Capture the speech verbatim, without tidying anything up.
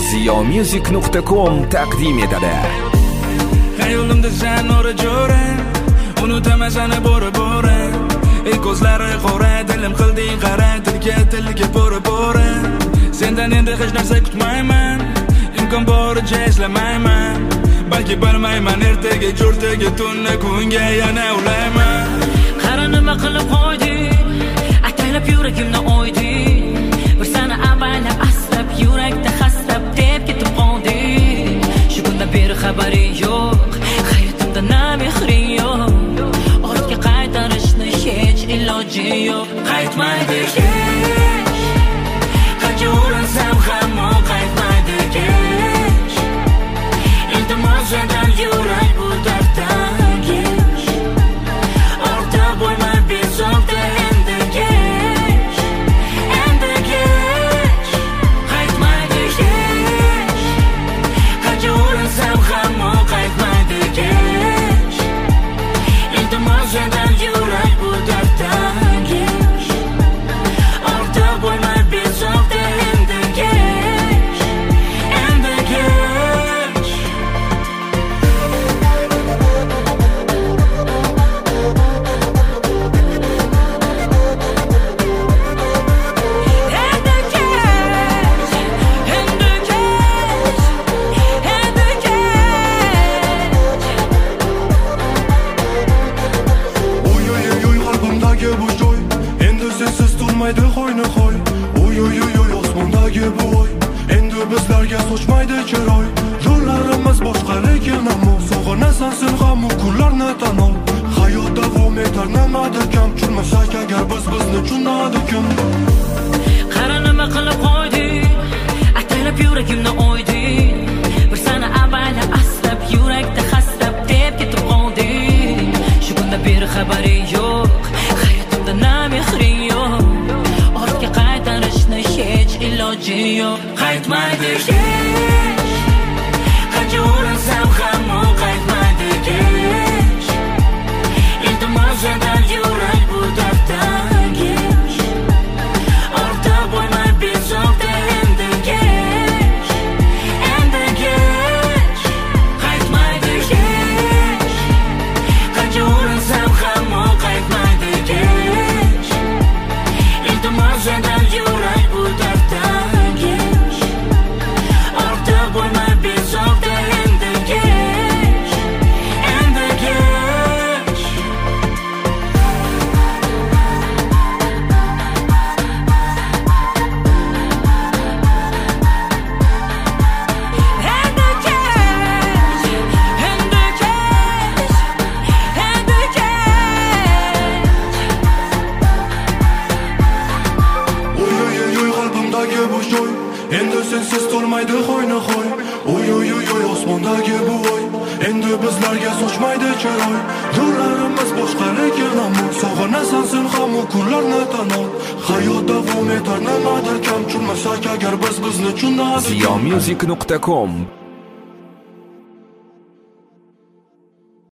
ziyo music nuqta com taqdim etadi. Xayolimda sen nuri jo'ra, unutaman seni bora bora. Ey ko'zlari qora, dilim qilding qara, tilga tilga bora bora. Sendan endi hech narsa kutmayman, imkon boricha eslamayman. Balki bilmayman ertaga jo'rtaga tunni kunga yana ulayman. Qara nima qilib qo'yding, ataylab yuragimni o'yding. Bir seni avaylab aslab yurakda xaslab deb ketib qolding. Shu kundan beri xabaring yo'q, hayotimda na mehring yo'q. Ortga qaytarishni hech iloji yo'q. Qaytmaydi hech, qancha urinsam ham o qaytmaydi hech. Iltimos sendan yurak bu darddan kech. Orta bo'lma bezovta endi kech, endi kech. Qaytmaydi hech, qancha urinsam ham o qaytmaydi kech. Iltimos sendan yurak bu darddan kech. Orta bo'lma bezovta endi kech, endi kech. Sochmaydi qo'yni qo'y, oy oy oy oy osmondagi bu oy. Endi bizlarga sochmaydi chiroy. Yo'llarimiz boshqa lekin ammo sog'inasan sen ham u kunlarni tan ol. Hayot davom etar nimada kam, churmasak agar biz bizni tushunadi kim. Qara nima qilib qo'yding, ataylab yuragimni o'yding. Bir seni avaylab aslab yurakda xaslab deb ketib qolding. Shu kundan beri xabaring yo'q, hayotimda na mehring yo'q. Ortga qaytarishni hech iloji yo'q. Qaytmaydi hech, qancha urinsam ham o qaytmaydi kech. Iltimos sendan yurak bu darddan kech. Orta bo'lma bezovta endi kech, endi kech. Qaytmaydi hech, qancha urinsam ham o qaytmaydi kech. Iltimos sendan yurak bu darddan kech. Orta bo'lma bezovta endi kech, endi kech. Endi kech, endi kech, endi kech. Oy oy oy oy qalbimdagi bu joy, endi sensiz to'lmaydi qo'yni qo'y. Oy oy oy oy osmondagi bu oy, endi bizlarga sochmaydi chiroy. Yo'llarimiz boshqa lekin ammo sog'inasan sen ham u kunlarni tan ol. Hayot davom etar nimada kam, churmasak agar biz bizni tushunadi. ziyo music nuqta com